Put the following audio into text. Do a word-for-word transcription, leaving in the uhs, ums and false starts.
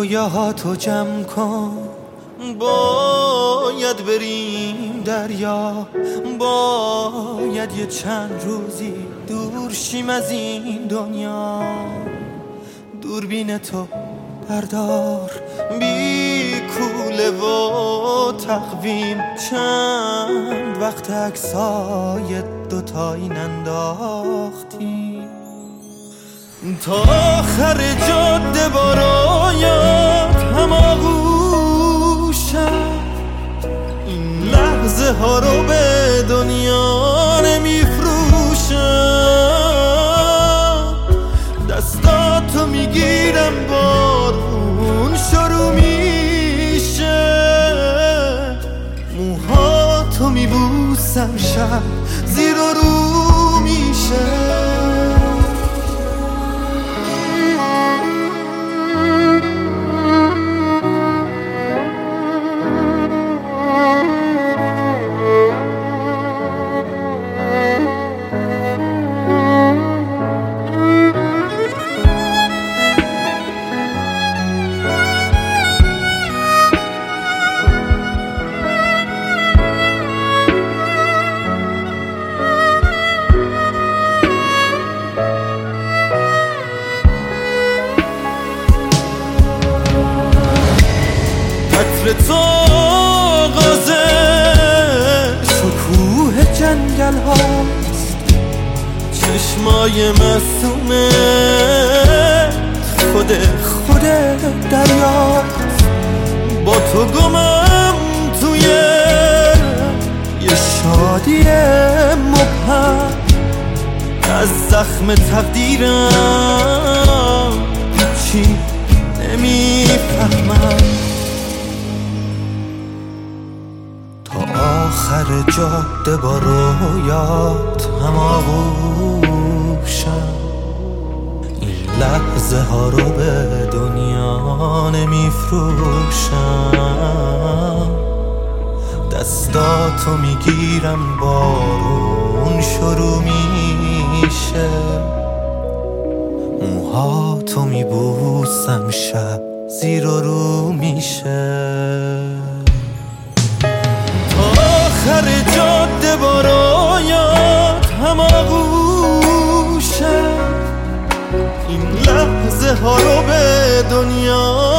رویاهاتو جمع کن، باید بریم دریا، باید یه چند روزی دور شیم از این دنیا. دوربین تو بردار بی کوله و تقویم، چند وقت عکسای دوتایی ننداختیم. تا آخر جاده برایت هماغوشم، این لحظه ها رو به دنیا نمیفروشم. دستاتو میگیرم بارون شروع میشه، موهاتو میبوسم شب زیر و رو میشه. تو آغازه شکوه جنگل هاست، چشمای معصومه خود خود دریاست. با تو گمم توی یه شادی مبهم، از زخم تقدیرم هیچی نمیفهمم. آخر جاده با رویات هماغوشم، این لحظه ها رو به دنیا نمیفروشم. دستاتو میگیرم بارون شروع میشه، موهاتو میبوسم شب زیر و رو میشه. آخر جاده برایت هماغوشم، این لحظه ها رو به دنیا